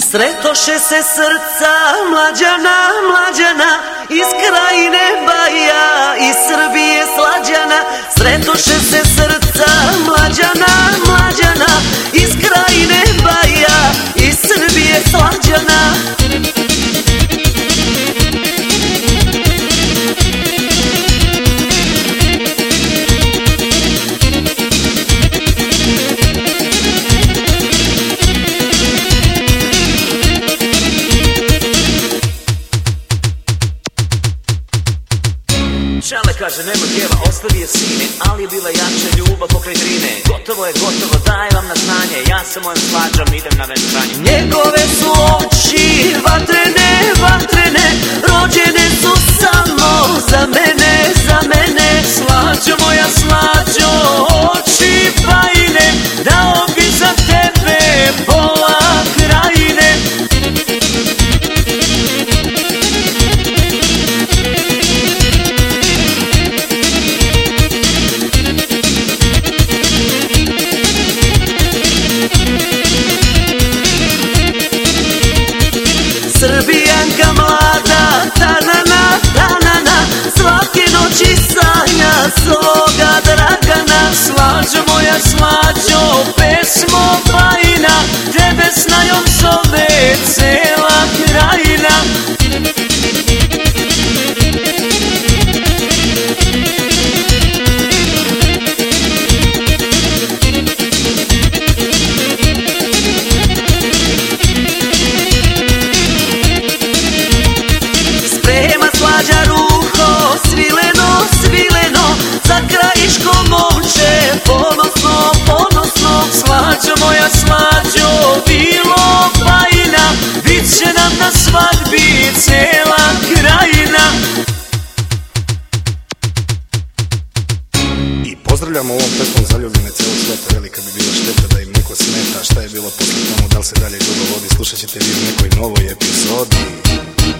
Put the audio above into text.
Sretoše se srca mlađana, mlađana, iz krajine Baja, iz Srbije slađana. Sretoše se srca mlađana, mlađana, iz krajine Baja, iz Srbije slađana. Šale kaže nema djeva, ostavi je sine, ali je bila jača ljubav pokraj Drine. Gotovo je gotovo, daj vam na znanje, ja sa mojom slađom idem na venčanje. Njegove su oči vatrene, vatrene, rođene su samo za mene, za mene. Slađo moja slađo, oči bajine, dao bi za tebe pola krajine. Srbijanka mlada, tanana, tanana, svake noći sanja svoga Dragana. Slađo moja slađo, pesmo bajina, tebe s najom zove cela krajina. Slađa ruho, svileno, svileno, za Krajiško momče, ponosno, ponosno. Slađo moja slađo, bilo bajina, bit će nam na svadbi cela krajina. I pozdravljamo ovom pesmom zaljubljene celog sveta. Velika bi bila šteta da im neko smeta. Šta je bilo posle tomu, da li se dalje dugo vodi, slušat ćete vi u nekoj novoj epizodi.